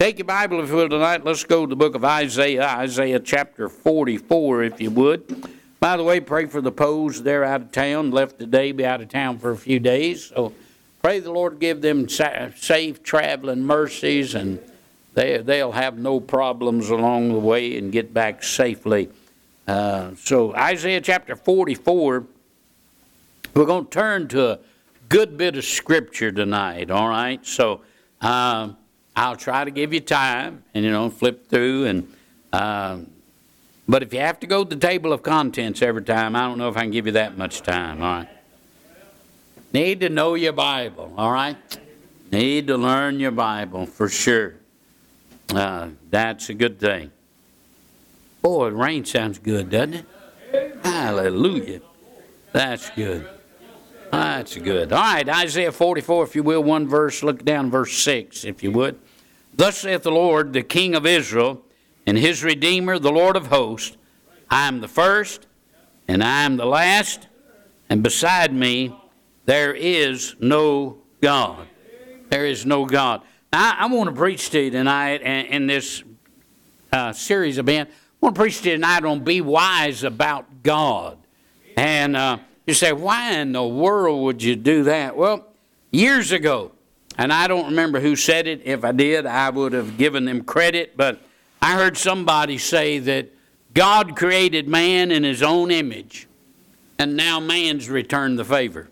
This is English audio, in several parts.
Take your Bible, if you will, tonight. Let's go to the book of Isaiah, Isaiah chapter 44, if you would. By the way, pray for the Poes. They're out of town, left today, be out of town for a few days. So pray the Lord give them safe traveling mercies, and they'll have no problems along the way and get back safely. So Isaiah chapter 44, we're going to turn to a good bit of Scripture tonight, all right? So I'll try to give you time and, flip through. But if you have to go to the table of contents every time, I don't know if I can give you that much time, all right? Need to know your Bible, all right? Need to learn your Bible for sure. That's a good thing. Boy, the rain sounds good, doesn't it? Hallelujah. That's good. That's good. All right, Isaiah 44, if you will, one verse. Look down verse 6, if you would. Thus saith the Lord, the King of Israel, and his Redeemer, the Lord of hosts, I am the first, and I am the last, and beside me there is no God. There is no God. Now, I want to preach to you tonight in this series of I want to preach to you tonight on be wise about God. And you say, why in the world would you do that? Well, years ago, and I don't remember who said it. If I did, I would have given them credit. But I heard somebody say that God created man in his own image, and now man's returned the favor.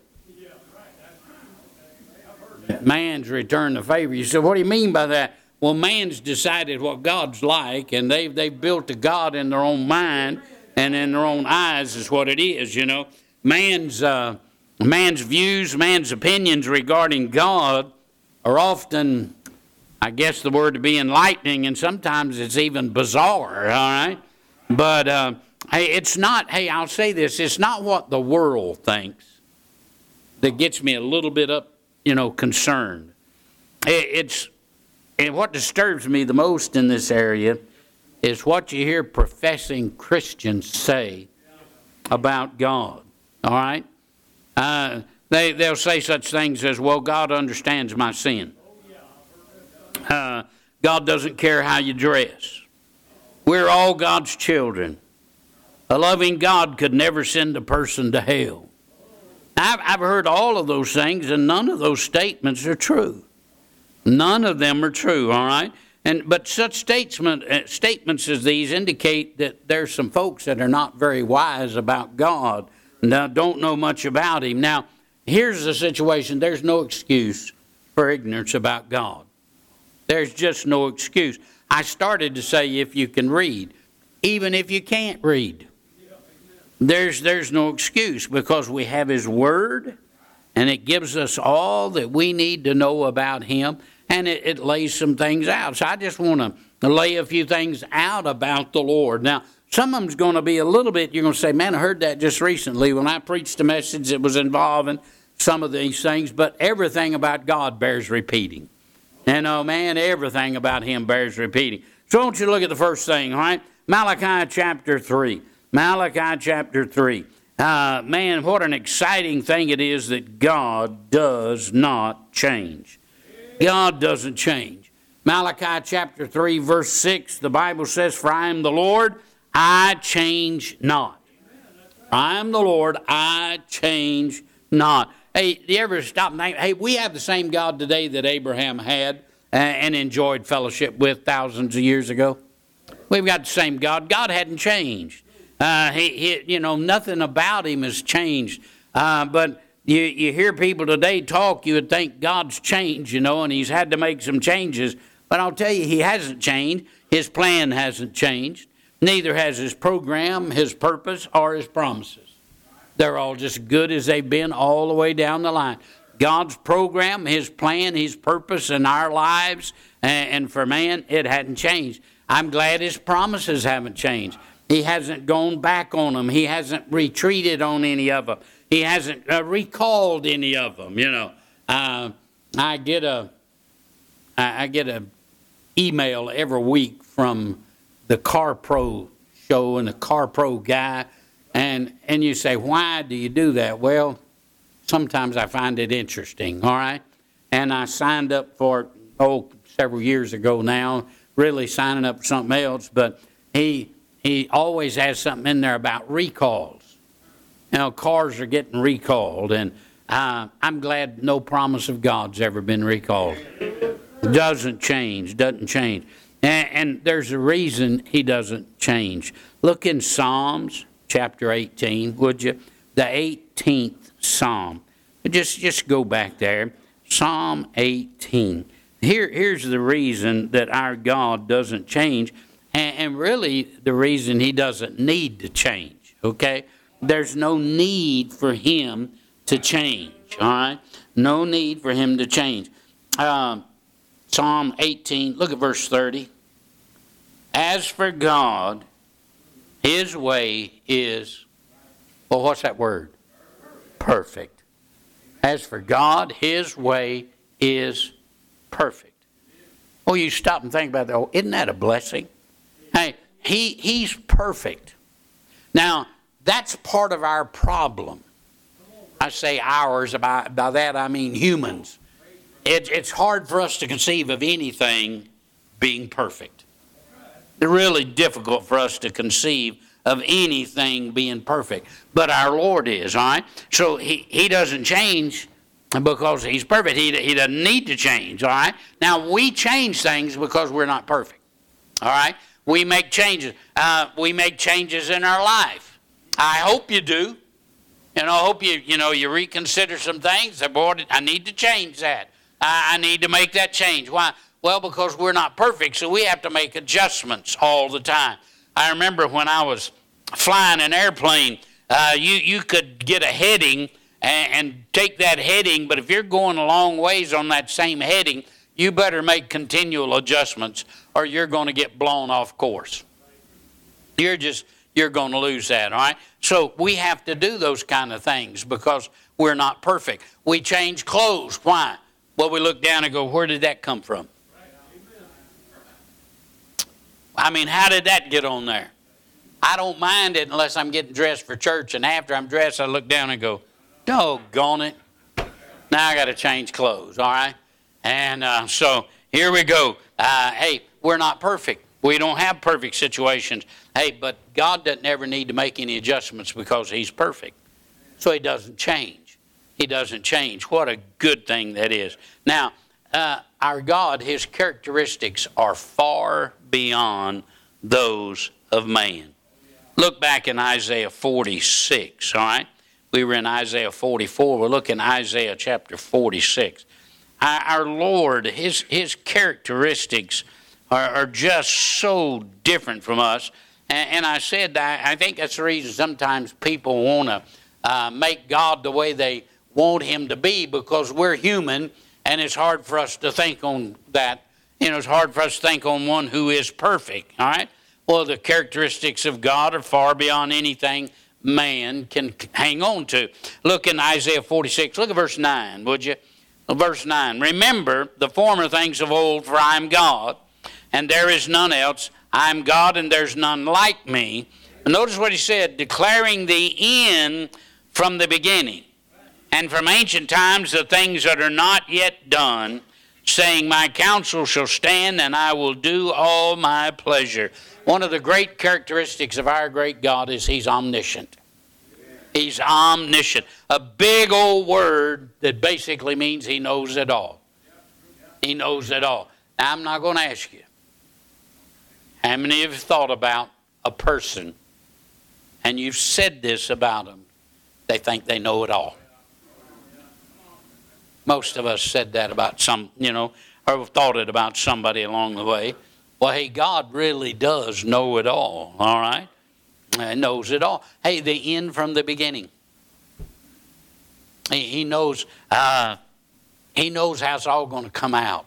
Man's returned the favor. You say, what do you mean by that? Well, man's decided what God's like, and they've built a God in their own mind and in their own eyes is what it is, Man's views, man's opinions regarding God are often, I guess the word to be enlightening, and sometimes it's even bizarre, all right? But, I'll say this, it's not what the world thinks that gets me a little bit up, concerned. And what disturbs me the most in this area is what you hear professing Christians say about God. All right? They'll say such things as, well, God understands my sin. God doesn't care how you dress. We're all God's children. A loving God could never send a person to hell. I've heard all of those things, and none of those statements are true. None of them are true, all right? But such statements as these indicate that there's some folks that are not very wise about God. Now, don't know much about him. Now, here's the situation. There's no excuse for ignorance about God. There's just no excuse. I started to say if you can read, even if you can't read. There's no excuse because we have his word, and it gives us all that we need to know about him, and it lays some things out. So I just want to lay a few things out about the Lord. Now, some of them's going to be a little bit, you're going to say, man, I heard that just recently when I preached a message that was involving some of these things, but everything about God bears repeating. Everything about him bears repeating. So I want you to look at the first thing, all right? Malachi chapter 3. Malachi chapter 3. Man, what an exciting thing it is that God does not change. God doesn't change. Malachi chapter 3, verse 6, the Bible says, for I am the Lord, I change not. I am the Lord, I change not. Hey, do you ever stop and think, hey, we have the same God today that Abraham had and enjoyed fellowship with thousands of years ago? We've got the same God. God hadn't changed. Nothing about him has changed. But you hear people today talk, you would think God's changed, and he's had to make some changes. But I'll tell you, he hasn't changed. His plan hasn't changed. Neither has his program, his purpose, or his promises. They're all just good as they've been all the way down the line. God's program, his plan, his purpose in our lives, and for man, it hadn't changed. I'm glad his promises haven't changed. He hasn't gone back on them. He hasn't retreated on any of them. He hasn't recalled any of them. I get a email every week from the Car Pro show and the Car Pro guy, and you say, why do you do that? Well, sometimes I find it interesting, all right? And I signed up for several years ago now, really signing up for something else, but he always has something in there about recalls. You know, cars are getting recalled, and I'm glad no promise of God's ever been recalled. Doesn't change. And there's a reason he doesn't change. Look in Psalms chapter 18, would you? The 18th Psalm. Just go back there. Psalm 18. Here's the reason that our God doesn't change, and really the reason he doesn't need to change, okay? There's no need for him to change, all right? No need for him to change. Psalm 18, look at verse 30. As for God, his way is, well, what's that word? Perfect. As for God, his way is perfect. Oh, you stop and think about that. Oh, isn't that a blessing? Hey, he's perfect. Now, that's part of our problem. I say ours, by that I mean humans. It's hard for us to conceive of anything being perfect. It's really difficult for us to conceive of anything being perfect. But our Lord is, all right? So he doesn't change because he's perfect. He doesn't need to change, all right? Now, we change things because we're not perfect, all right? We make changes. We make changes in our life. I hope you do. And I hope you reconsider some things. Say, boy, I need to change that. I need to make that change. Why? Well, because we're not perfect, so we have to make adjustments all the time. I remember when I was flying an airplane, you could get a heading and take that heading, but if you're going a long ways on that same heading, you better make continual adjustments or you're going to get blown off course. You're going to lose that, all right? So we have to do those kind of things because we're not perfect. We change clothes. Why? Well, we look down and go, where did that come from? I mean, how did that get on there? I don't mind it unless I'm getting dressed for church, and after I'm dressed, I look down and go, doggone it. Now I got to change clothes, all right? And so here we go. Hey, we're not perfect. We don't have perfect situations. Hey, but God doesn't ever need to make any adjustments because he's perfect. So he doesn't change. He doesn't change. What a good thing that is. Now, our God, his characteristics are far beyond those of man. Look back in Isaiah 46, all right? We were in Isaiah 44. We'll look in Isaiah chapter 46. Our Lord, his characteristics are just so different from us. And I said, I think that's the reason sometimes people want to make God the way they want him to be because we're human and it's hard for us to think on that. It's hard for us to think on one who is perfect, all right? Well, the characteristics of God are far beyond anything man can hang on to. Look in Isaiah 46. Look at verse 9, would you? Verse 9. Remember the former things of old, for I am God, and there is none else. I am God, and there's none like me. And notice what he said, declaring the end from the beginning, and from ancient times the things that are not yet done, saying, my counsel shall stand, and I will do all my pleasure. One of the great characteristics of our great God is he's omniscient. He's omniscient. A big old word that basically means he knows it all. He knows it all. Now, I'm not going to ask you, how many of you thought about a person and you've said this about them, they think they know it all. Most of us said that about or thought it about somebody along the way. Well, hey, God really does know it all right? He knows it all. Hey, the end from the beginning. He knows how it's all going to come out.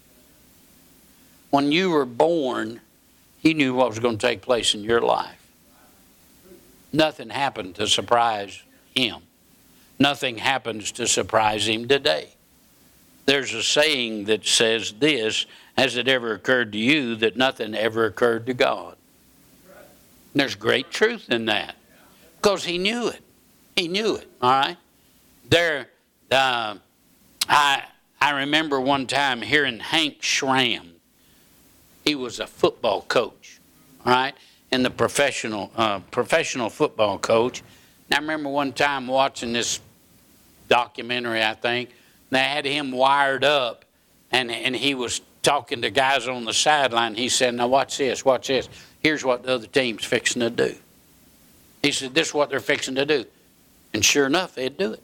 When you were born, he knew what was going to take place in your life. Nothing happened to surprise him. Nothing happens to surprise him today. There's a saying that says this, has it ever occurred to you that nothing ever occurred to God? And there's great truth in that because he knew it. He knew it, all right? I I remember one time hearing Hank Schramm. He was a football coach, all right, and the professional football coach. And I remember one time watching this documentary, I think. They had him wired up, and he was talking to guys on the sideline. He said, now watch this. Here's what the other team's fixing to do. He said, this is what they're fixing to do. And sure enough, they'd do it.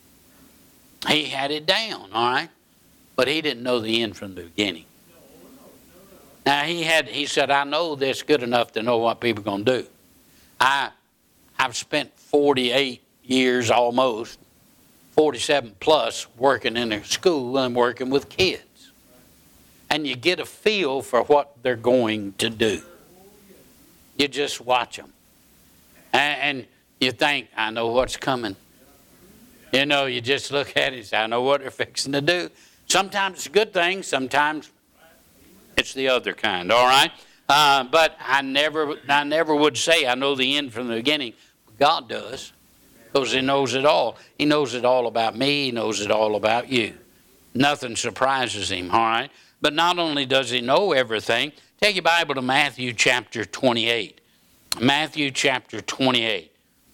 He had it down, all right? But he didn't know the end from the beginning. Now, he said, I know this good enough to know what people are going to do. I've spent 48 years almost, 47 plus, working in a school and working with kids. And you get a feel for what they're going to do. You just watch them. And you think, I know what's coming. You know, you just look at it and say, I know what they're fixing to do. Sometimes it's a good thing, sometimes it's the other kind, all right? But I never would say I know the end from the beginning. God does, because he knows it all. He knows it all about me. He knows it all about you. Nothing surprises him, all right? But not only does he know everything, take your Bible to Matthew chapter 28. Matthew chapter 28.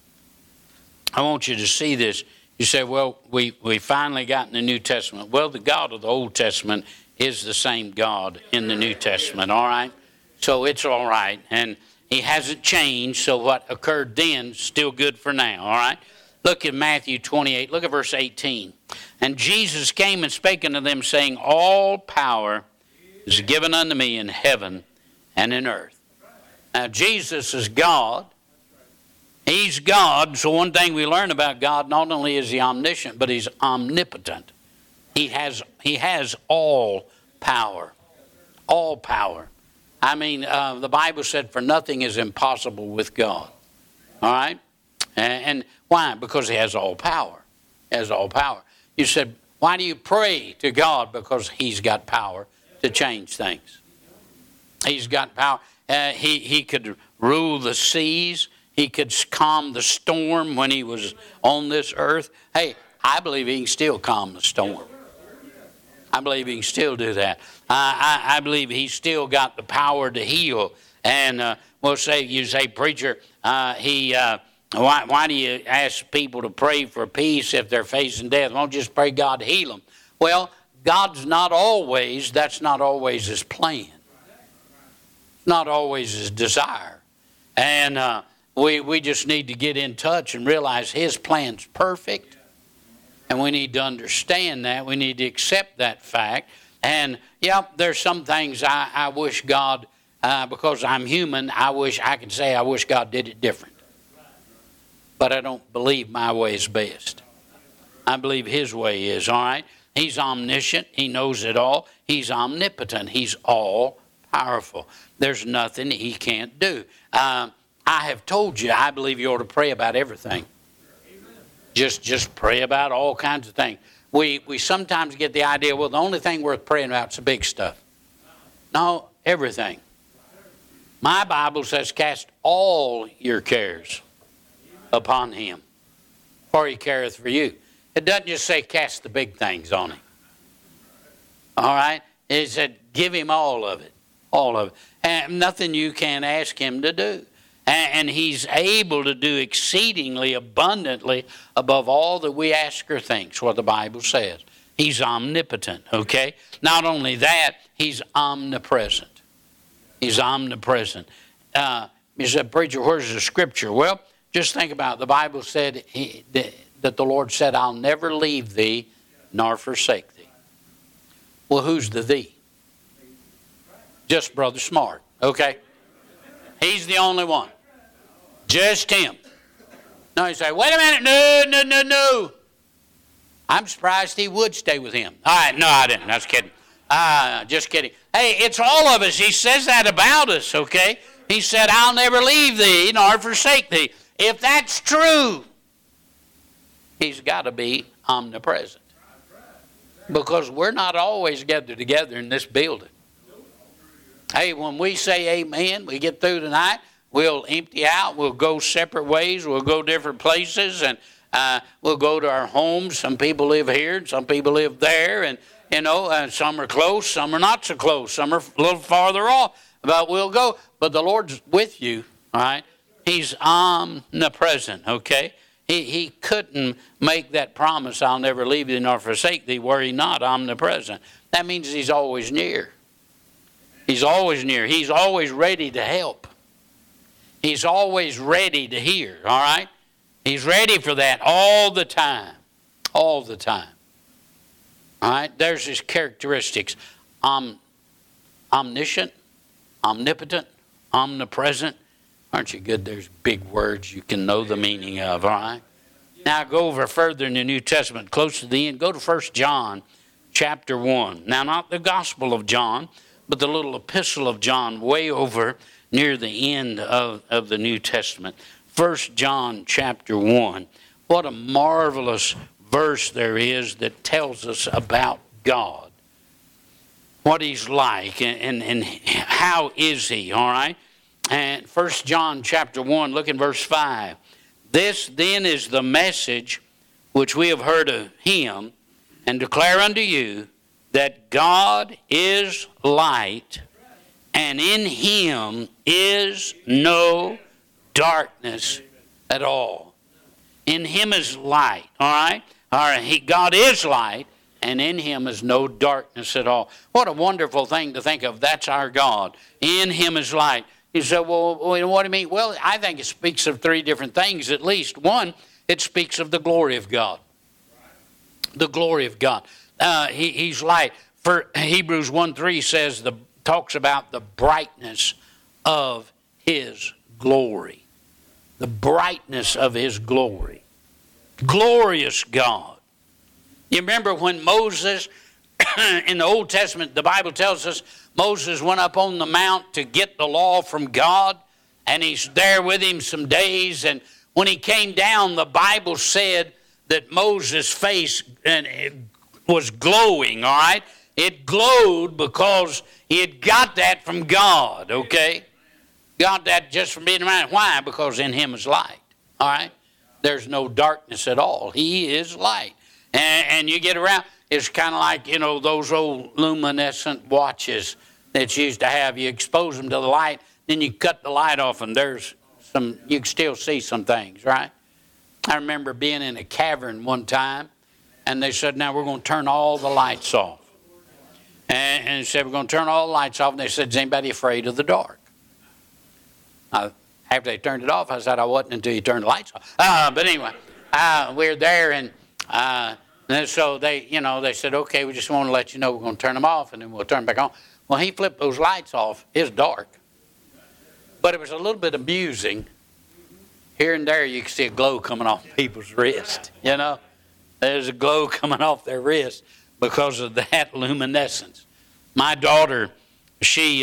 I want you to see this. You say, well, we finally got in the New Testament. Well, the God of the Old Testament is the same God in the New Testament, all right? So it's all right. And he hasn't changed, so what occurred then is still good for now, all right? Look at Matthew 28. Look at verse 18. And Jesus came and spake unto them, saying, all power is given unto me in heaven and in earth. Now, Jesus is God. He's God. So one thing we learn about God, not only is he omniscient, but he's omnipotent. He has all power. All power. I mean, the Bible said, for nothing is impossible with God. All right? And why? Because he has all power. He has all power. You said, why do you pray to God? Because he's got power to change things. He's got power. He could rule the seas. He could calm the storm when he was on this earth. Hey, I believe he can still calm the storm. I believe he can still do that. I believe he's still got the power to heal. And you say, preacher, why do you ask people to pray for peace if they're facing death? Why don't you just pray God to heal them? Well, that's not always his plan. Not always his desire. And we just need to get in touch and realize his plan's perfect. And we need to understand that. We need to accept that fact. And, yeah, there's some things I wish God, because I'm human, I wish God did it different. But I don't believe my way is best. I believe his way is, all right? He's omniscient. He knows it all. He's omnipotent. He's all powerful. There's nothing he can't do. I have told you, I believe you ought to pray about everything. Just pray about all kinds of things. We sometimes get the idea, well, the only thing worth praying about is the big stuff. No, everything. My Bible says, cast all your cares upon him, for he careth for you. It doesn't just say cast the big things on him. All right? It said give him all of it. All of it. And nothing you can ask him to do. And he's able to do exceedingly abundantly above all that we ask or think, what the Bible says. He's omnipotent, okay? Not only that, he's omnipresent. He's omnipresent. You said, preacher, where's the scripture? Well, just think about it. The Bible said that the Lord said, I'll never leave thee nor forsake thee. Well, who's the thee? Just Brother Smart, okay? He's the only one. Just him. No, you say, wait a minute, no. I'm surprised he would stay with him. All right, no, I didn't. I was kidding. Just kidding. Hey, it's all of us. He says that about us, okay? He said, I'll never leave thee nor forsake thee. If that's true, he's got to be omnipresent. Because we're not always gathered together in this building. Hey, when we say amen, we get through tonight, we'll empty out, we'll go separate ways, we'll go different places, and we'll go to our homes. Some people live here, and some people live there, and Some are close, some are not so close, some are a little farther off, but we'll go. But the Lord's with you, all right? He's omnipresent, okay? He couldn't make that promise, I'll never leave thee nor forsake thee, were he not omnipresent. That means he's always near. He's always near. He's always ready to help. He's always ready to hear, all right? He's ready for that all the time. All the time. All right? There's his characteristics. Omniscient, omnipotent, omnipresent. Aren't you good? There's big words you can know the meaning of, all right? Now go over further in the New Testament, close to the end. Go to 1 John chapter 1. Now, not the Gospel of John, but the little epistle of John way over near the end of the New Testament. 1 John chapter 1. What a marvelous verse there is that tells us about God. What he's like and how is he, all right? And 1 John chapter 1, look in verse 5. This then is the message which we have heard of him and declare unto you, that God is light, and in him is no darkness at all. In him is light, all right? All right, God is light, and in him is no darkness at all. What a wonderful thing to think of. That's our God. In him is light. You say, well, what do you mean? Well, I think it speaks of three different things at least. One, it speaks of the glory of God. The glory of God. He's light. For Hebrews 1:3 talks about the brightness of his glory. The brightness of his glory. Glorious God. You remember when Moses, in the Old Testament, the Bible tells us, Moses went up on the mount to get the law from God, and he's there with him some days, and when he came down, the Bible said that Moses' face was glowing, all right? It glowed because he had got that from God, okay? Got that just from being around. Why? Because in him is light, all right? There's no darkness at all. He is light. And you get around, it's kind of like, those old luminescent watches that you used to have. You expose them to the light, then you cut the light off, and you can still see some things, right? I remember being in a cavern one time, and they said, now we're going to turn all the lights off. And they said, we're going to turn all the lights off. And they said, is anybody afraid of the dark? After they turned it off, I said, I wasn't until you turned the lights off. But anyway, we're there, and so they said, okay, we just want to let you know we're going to turn them off, and then we'll turn them back on. Well, he flipped those lights off. It was dark. But it was a little bit amusing. Here and there, you can see a glow coming off people's wrist, There's a glow coming off their wrist because of that luminescence. My daughter, she,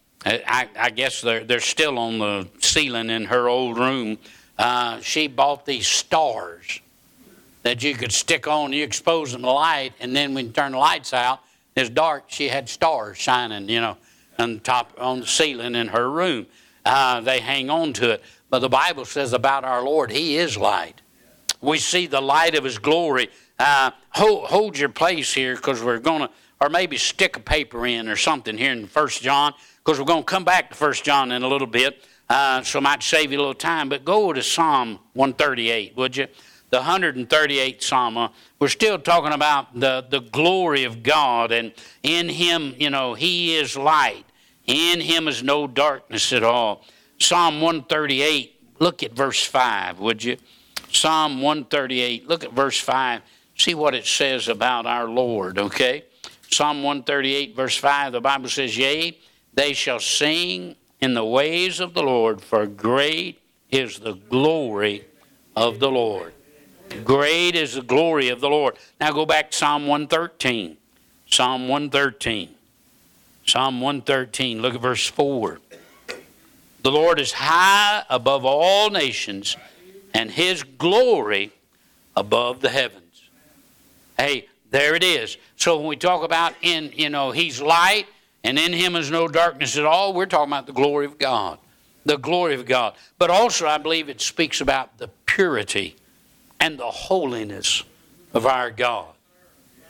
I guess they're still on the ceiling in her old room. She bought these stars that you could stick on. You expose them to light, and then when you turn the lights out, it's dark. She had stars shining, on the ceiling in her room. They hang on to it. But the Bible says about our Lord, he is light. We see the light of his glory. Hold your place here, because we're going to, or maybe stick a paper in or something here in 1 John, because we're going to come back to 1 John in a little bit, so I might save you a little time. But go to Psalm 138, would you? The 138th Psalm. We're still talking about the glory of God, and in him, he is light. In him is no darkness at all. Psalm 138, look at verse 5, would you? Psalm 138, look at verse 5. See what it says about our Lord, okay? Psalm 138, verse 5, the Bible says, yea, they shall sing in the ways of the Lord, for great is the glory of the Lord. Great is the glory of the Lord. Now go back to Psalm 113. Psalm 113. Psalm 113, look at verse 4. The Lord is high above all nations, and his glory above the heavens. Hey, there it is. So when we talk about he's light, and in him is no darkness at all, we're talking about the glory of God. The glory of God. But also I believe it speaks about the purity and the holiness of our God.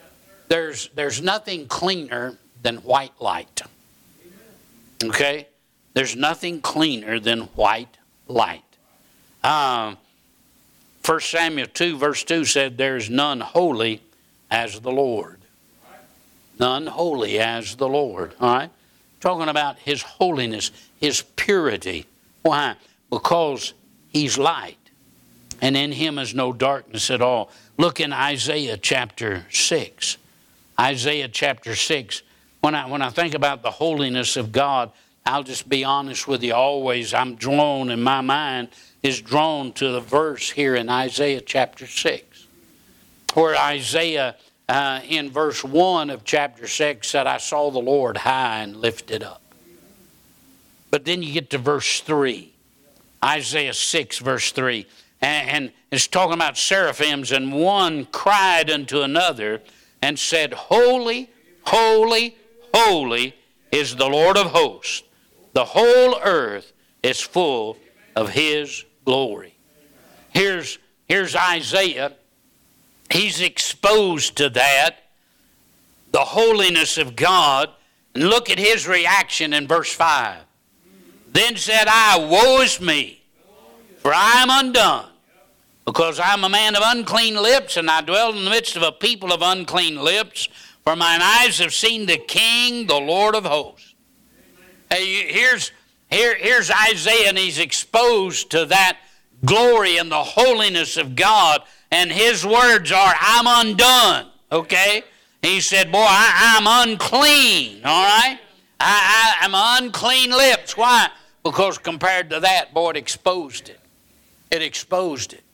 There's nothing cleaner than white light. Okay? There's nothing cleaner than white light. 1 Samuel 2 verse 2 said, there is none holy as the Lord. None holy as the Lord. All right? Talking about His holiness, His purity. Why? Because He's light. And in Him is no darkness at all. Look in Isaiah chapter 6. Isaiah chapter 6. When I think about the holiness of God, I'll just be honest with you always. I'm drawn, in my mind, is drawn to the verse here in Isaiah chapter 6. Where Isaiah, in verse 1 of chapter 6, said, I saw the Lord high and lifted up. But then you get to verse 3. Isaiah 6 verse 3. And it's talking about seraphims, and one cried unto another and said, Holy, holy, holy is the Lord of hosts. The whole earth is full of His glory. Here's Isaiah. He's exposed to that, the holiness of God. And look at his reaction in verse 5. Then said I, woe is me, for I am undone, because I am a man of unclean lips, and I dwell in the midst of a people of unclean lips. For mine eyes have seen the King, the Lord of hosts. Hey, here's Isaiah, and he's exposed to that glory and the holiness of God. And his words are, I'm undone. Okay? He said, boy, I'm unclean. All right? I'm unclean lips. Why? Because compared to that, boy, it exposed it. It exposed it.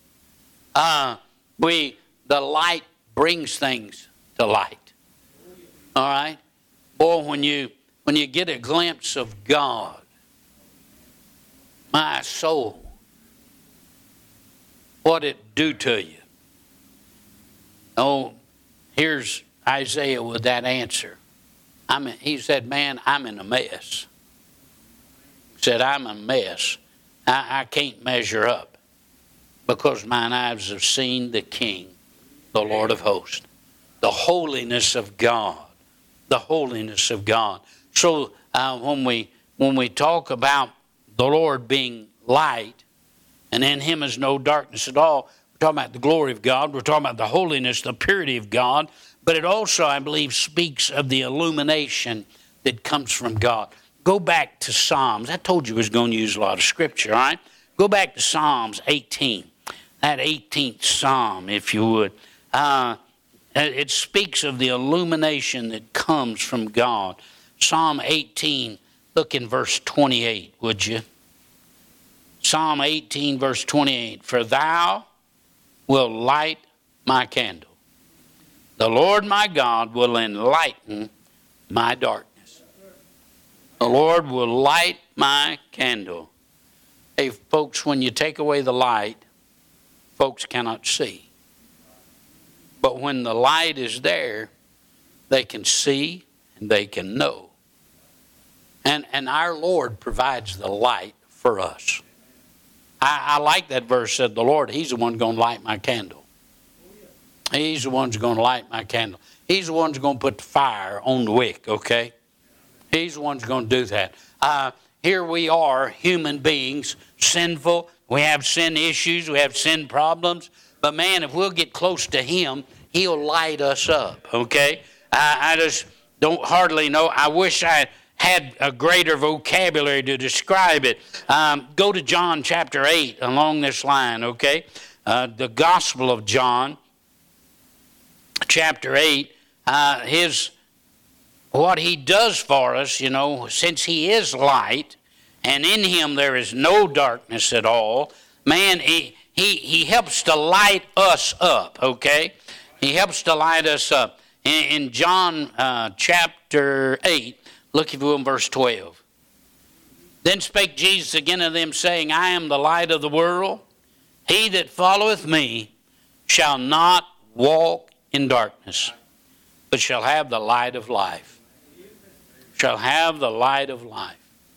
The light brings things to light. All right? Boy, when you get a glimpse of God, my soul, what it do to you? Oh, here's Isaiah with that answer. He said, man, I'm in a mess. He said, I'm a mess. I can't measure up, because mine eyes have seen the King, the Lord of hosts. The holiness of God. The holiness of God. So when we talk about the Lord being light, and in Him is no darkness at all, we're talking about the glory of God. We're talking about the holiness, the purity of God. But it also, I believe, speaks of the illumination that comes from God. Go back to Psalms. I told you I was going to use a lot of scripture, all right? Go back to Psalms 18. That 18th Psalm, if you would. It speaks of the illumination that comes from God. Psalm 18, look in verse 28, would you? Psalm 18, verse 28. For thou wilt light my candle. The Lord my God will enlighten my darkness. The Lord will light my candle. Hey, folks, when you take away the light, folks cannot see. But when the light is there, they can see and they can know. And our Lord provides the light for us. I like that verse, said the Lord, He's the one going to light my candle. He's the one who's going to light my candle. He's the one who's going to put the fire on the wick, okay? He's the one who's going to do that. Here we are, human beings, sinful. We have sin issues. We have sin problems. But man, if we'll get close to Him, He'll light us up, okay? I just don't hardly know. I wish I had a greater vocabulary to describe it. Go to John chapter 8 along this line, okay? The Gospel of John, chapter 8, what He does for us, you know, since He is light, and in Him there is no darkness at all, man, He helps to light us up, okay? He helps to light us up. In John chapter 8, look if you will in verse 12. Then spake Jesus again unto them, saying, I am the light of the world. He that followeth me shall not walk in darkness, but shall have the light of life. Shall have the light of life.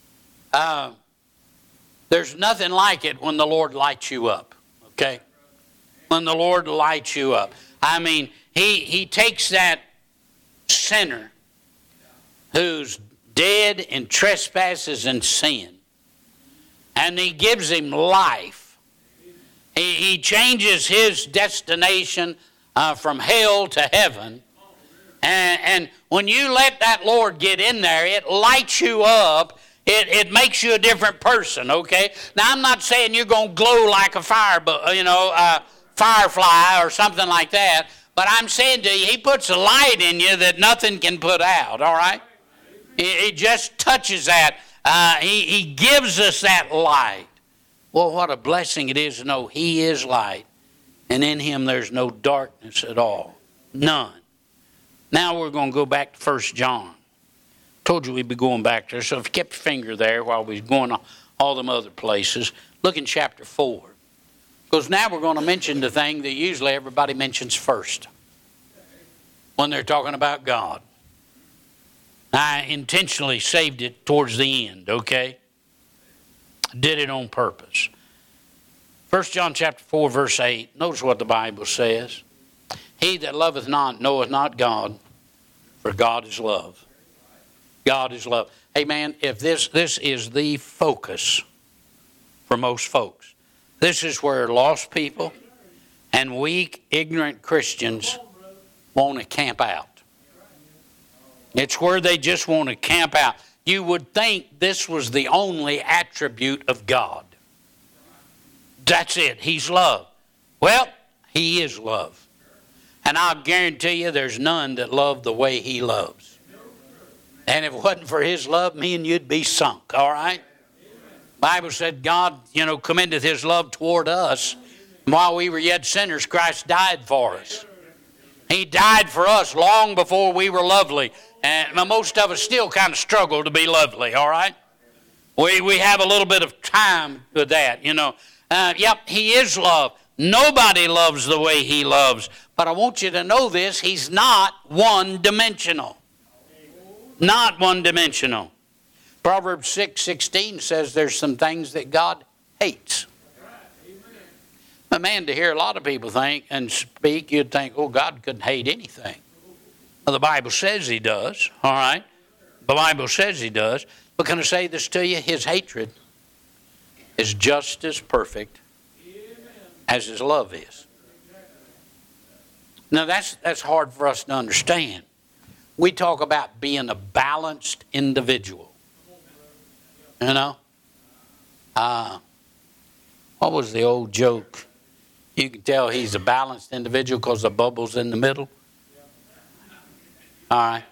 There's nothing like it when the Lord lights you up, okay? When the Lord lights you up. I mean, He takes that sinner who's dead in trespasses and sin. And he gives him life. He changes his destination from hell to heaven. And when you let that Lord get in there, it lights you up. It makes you a different person, okay? Now, I'm not saying you're going to glow like a firefly or something like that. But I'm saying to you, he puts a light in you that nothing can put out, all right? He just touches that. He gives us that light. Well, what a blessing it is to know he is light. And in him there's no darkness at all. None. Now we're going to go back to 1 John. Told you we'd be going back there. So if you kept your finger there while we was going all them other places, look in chapter 4. Because now we're going to mention the thing that usually everybody mentions first when they're talking about God. I intentionally saved it towards the end, okay? Did it on purpose. 1 John chapter 4, verse 8. Notice what the Bible says. He that loveth not knoweth not God, for God is love. God is love. Hey man, if this is the focus for most folks. This is where lost people and weak, ignorant Christians want to camp out. It's where they just want to camp out. You would think this was the only attribute of God. That's it. He's love. Well, he is love. And I'll guarantee you there's none that love the way he loves. And if it wasn't for his love, me and you'd be sunk, all right? The Bible said God, commendeth his love toward us. And while we were yet sinners, Christ died for us. He died for us long before we were lovely. And most of us still kind of struggle to be lovely, all right? We have a little bit of time with that, Yep, he is love. Nobody loves the way he loves. But I want you to know this, he's not one-dimensional. Not one-dimensional. Proverbs 6:16 says there's some things that God hates. But man, to hear a lot of people think and speak, you'd think, oh, God couldn't hate anything. Well, the Bible says he does, all right? The Bible says he does. But can I say this to you? His hatred is just as perfect as his love is. Now, that's hard for us to understand. We talk about being a balanced individual. What was the old joke? You can tell he's a balanced individual because the bubble's in the middle. All right.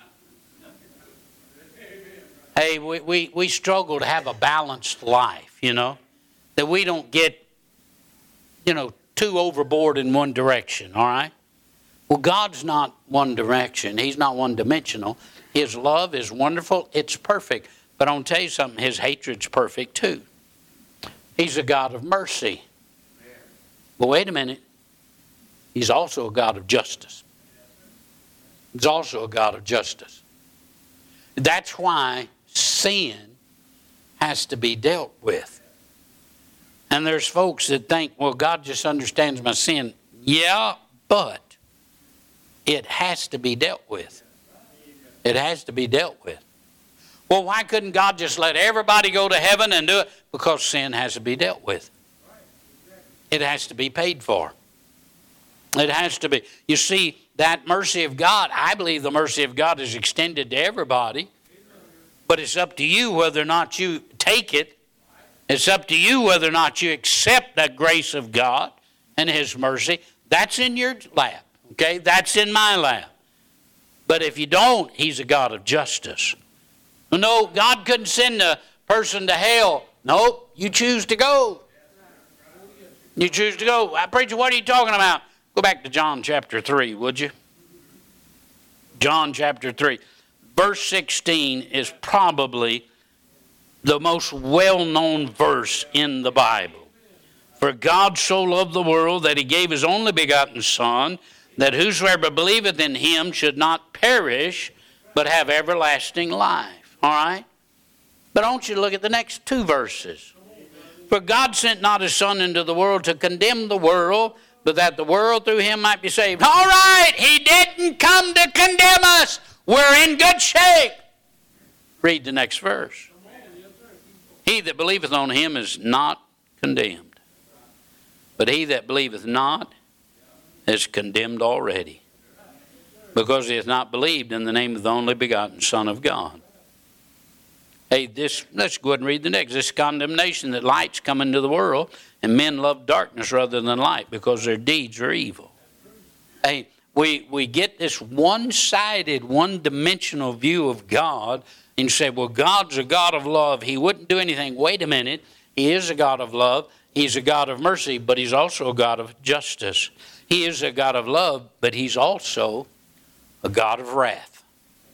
Hey, we struggle to have a balanced life, that we don't get, too overboard in one direction, all right? Well, God's not one direction. He's not one-dimensional. His love is wonderful. It's perfect. But I'll tell you something, his hatred's perfect too. He's a God of mercy. But wait a minute. He's also a God of justice. He's also a God of justice. That's why sin has to be dealt with. And there's folks that think, well, God just understands my sin. Yeah, but it has to be dealt with. It has to be dealt with. Well, why couldn't God just let everybody go to heaven and do it? Because sin has to be dealt with. It has to be paid for. It has to be. You see, that mercy of God, I believe the mercy of God is extended to everybody. But it's up to you whether or not you take it. It's up to you whether or not you accept that grace of God and his mercy. That's in your lap, okay? That's in my lap. But if you don't, he's a God of justice. No, God couldn't send a person to hell. Nope, you choose to go. You choose to go. Preacher, what are you talking about? Go back to John chapter 3, would you? John chapter 3. Verse 16 is probably the most well-known verse in the Bible. For God so loved the world that he gave his only begotten Son, that whosoever believeth in him should not perish, but have everlasting life. All right? But I want you to look at the next two verses. For God sent not his Son into the world to condemn the world, but that the world through him might be saved. All right, he didn't come to condemn us. we're in good shape. Read the next verse. He that believeth on him is not condemned, but he that believeth not is condemned already, because he hath not believed in the name of the only begotten Son of God. Hey, let's go ahead and read the next. This condemnation that light's come into the world, and men love darkness rather than light because their deeds are evil. Hey, we get this one-sided, one-dimensional view of God and say, well, God's a God of love. He wouldn't do anything. Wait a minute. He is a God of love. He's a God of mercy, but he's also a God of justice. He is a God of love, but he's also a God of wrath.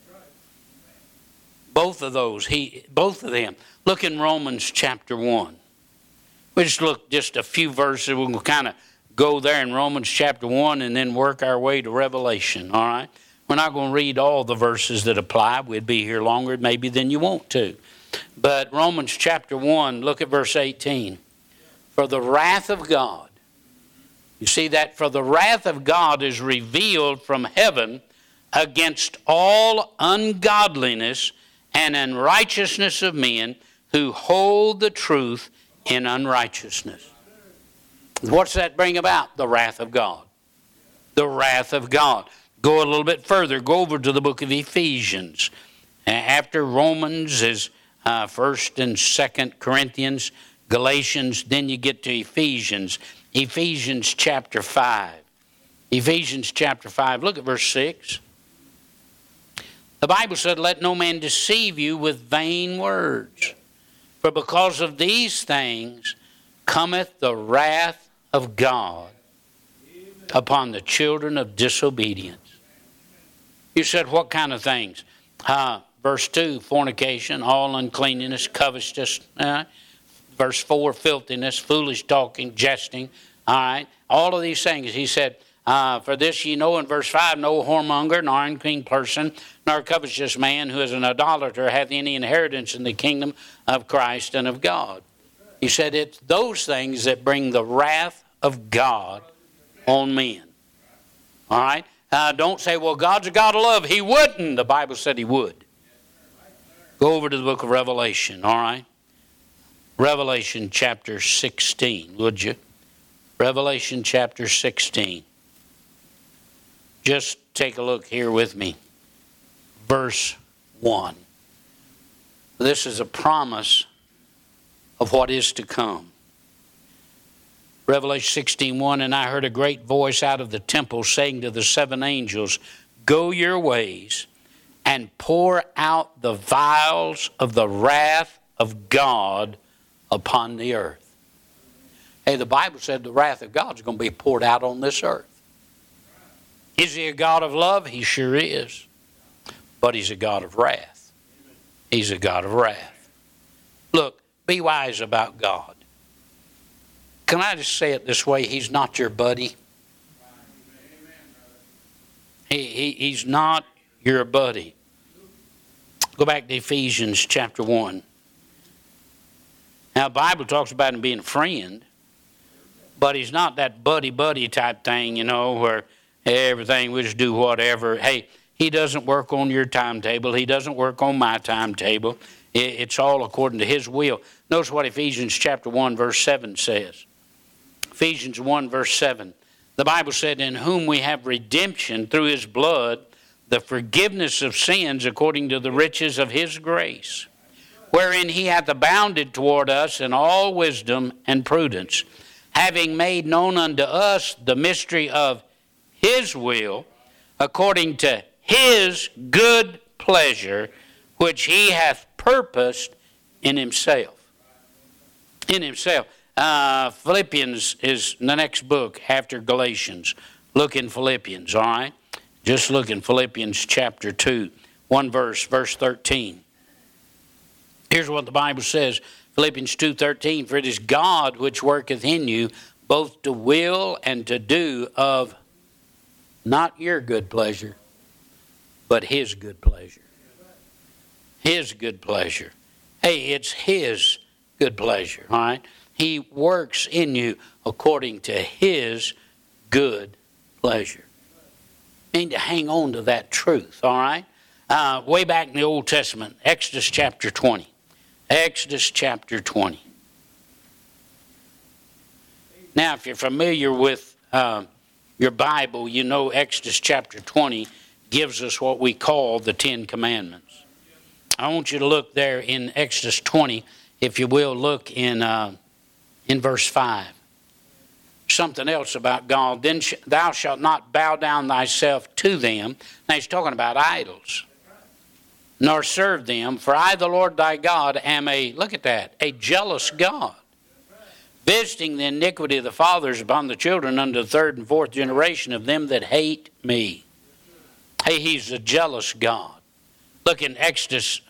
Both of them. Look in Romans chapter 1. We just look just a few verses. We'll kind of go there in Romans chapter 1 and then work our way to Revelation, all right? We're not going to read all the verses that apply. We'd be here longer maybe than you want to. But Romans chapter 1, look at verse 18. For the wrath of God, you see that? For the wrath of God is revealed from heaven against all ungodliness and unrighteousness of men who hold the truth in unrighteousness. What's that bring about? The wrath of God. The wrath of God. Go a little bit further. Go over to the book of Ephesians. After Romans is 1st and 2nd Corinthians, Galatians, then you get to Ephesians. Ephesians chapter 5. Ephesians chapter 5. Look at verse 6. The Bible said, let no man deceive you with vain words. For because of these things cometh the wrath of God upon the children of disobedience. You said, what kind of things? Verse 2, fornication, all uncleanness, covetousness. Verse 4, filthiness, foolish talking, jesting. All right, all of these things. He said, for this ye know in verse 5, no whoremonger, nor unclean person, nor covetous man who is an idolater hath any inheritance in the kingdom of Christ and of God. He said it's those things that bring the wrath of God on men. All right? Don't say, well, God's a God of love. He wouldn't. The Bible said he would. Go over to the book of Revelation, all right? Revelation chapter 16, would you? Revelation chapter 16. Just take a look here with me. Verse 1. This is a promise of what is to come. Revelation 16:1, and I heard a great voice out of the temple saying to the seven angels, go your ways and pour out the vials of the wrath of God upon the earth. Hey, the Bible said the wrath of God is going to be poured out on this earth. Is he a God of love? He sure is. But he's a God of wrath. He's a God of wrath. Look, be wise about God. Can I just say it this way? He's not your buddy. He's not your buddy. Go back to Ephesians chapter 1. Now, the Bible talks about him being a friend, but he's not that buddy-buddy type thing, you know, where everything we just do whatever. Hey, he doesn't work on your timetable. He doesn't work on my timetable. It's all according to his will. Notice what Ephesians chapter 1, verse 7 says. Ephesians 1, verse 7. The Bible said, in whom we have redemption through his blood, the forgiveness of sins according to the riches of his grace, wherein he hath abounded toward us in all wisdom and prudence, having made known unto us the mystery of his will, according to his good pleasure, which he hath purposed in himself. In himself. Philippians is the next book after Galatians. Look in Philippians, all right? Just look in Philippians chapter 2, one verse, verse 13. Here's what the Bible says, Philippians 2:13, for it is God which worketh in you both to will and to do of not your good pleasure, but his good pleasure. His good pleasure. Hey, it's his good pleasure, all right? He works in you according to his good pleasure. You need to hang on to that truth, all right? way back in the Old Testament, Exodus chapter 20. Exodus chapter 20. Now, if you're familiar with your Bible, you know Exodus chapter 20 gives us what we call the Ten Commandments. I want you to look there in Exodus 20, if you will, look in verse 5. Something else about God. Then thou shalt not bow down thyself to them. Now he's talking about idols. Nor serve them, for I, the Lord thy God, am look at that, a jealous God, visiting the iniquity of the fathers upon the children unto the third and fourth generation of them that hate me. Hey, he's a jealous God. Look in Ezekiel,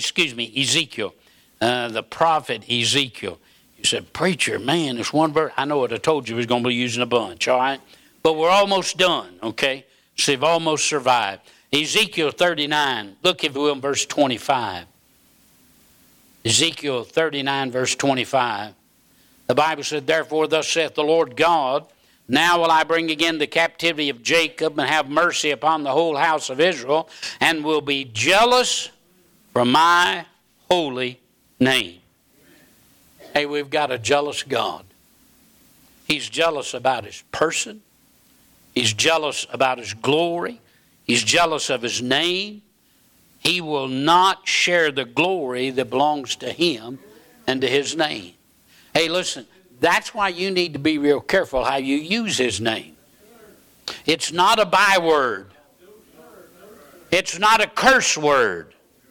the prophet Ezekiel. You said, preacher, man, it's one verse. I know what I told you we was going to be using a bunch, all right? But we're almost done, okay? So you've almost survived. Ezekiel 39, look if you will in verse 25. Ezekiel 39, verse 25. The Bible said, therefore thus saith the Lord God, now will I bring again the captivity of Jacob and have mercy upon the whole house of Israel, and will be jealous for my holy name. Hey, we've got a jealous God. He's jealous about his person. He's jealous about his glory. He's jealous of his name. He will not share the glory that belongs to him and to his name. Hey, listen, that's why you need to be real careful how you use his name. It's not a byword. It's not a curse word.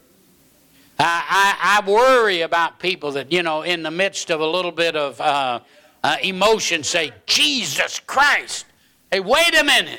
I worry about people that, in the midst of a little bit of emotion say, Jesus Christ. Hey, wait a minute.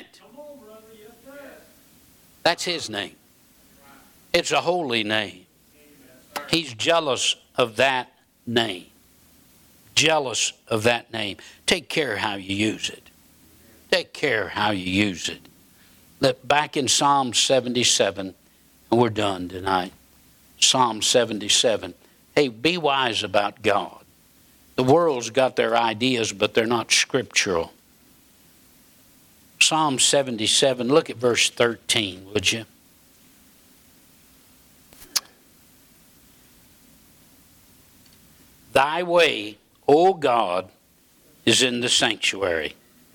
That's his name. It's a holy name. He's jealous of that name. Jealous of that name. Take care how you use it. Take care how you use it. Look back in Psalm 77, and we're done tonight. Psalm 77. Hey, be wise about God. The world's got their ideas, but they're not scriptural. Psalm 77, look at verse 13, would you? Thy way, O God, is in the sanctuary.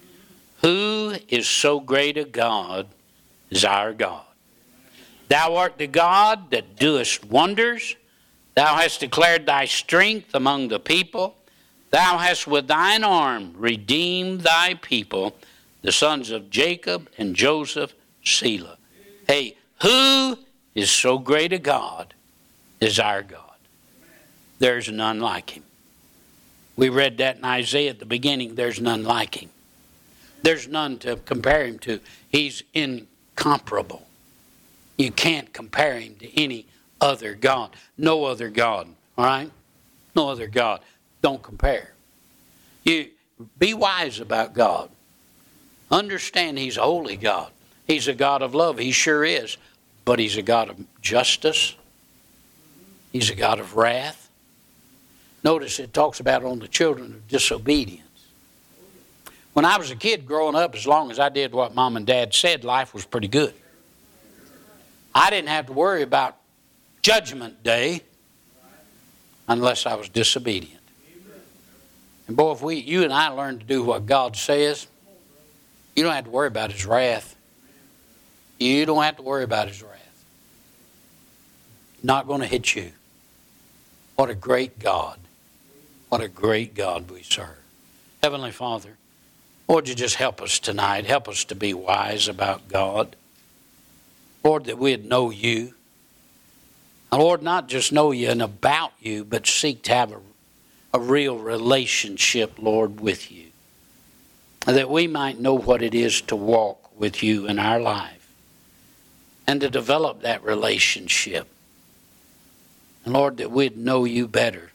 Who is so great a God as our God? Thou art the God that doest wonders. Thou hast declared thy strength among the people. Thou hast with thine arm redeemed thy people, the sons of Jacob and Joseph, Selah. Hey, who is so great a God as our God? There's none like him. We read that in Isaiah at the beginning. There's none like him. There's none to compare him to. He's incomparable. You can't compare him to any other God. No other God, all right? No other God. Don't compare. You be wise about God. Understand he's a holy God. He's a God of love. He sure is. But he's a God of justice. He's a God of wrath. Notice it talks about on the children of disobedience. When I was a kid growing up, as long as I did what Mom and Dad said, life was pretty good. I didn't have to worry about Judgment Day unless I was disobedient. And boy, if you and I learn to do what God says, you don't have to worry about his wrath. You don't have to worry about his wrath. Not going to hit you. What a great God. What a great God we serve. Heavenly Father, Lord, you just help us tonight. Help us to be wise about God. Lord, that we'd know you. And Lord, not just know you and about you, but seek to have a real relationship, Lord, with you. That we might know what it is to walk with you in our life. And to develop that relationship. And Lord, that we'd know you better.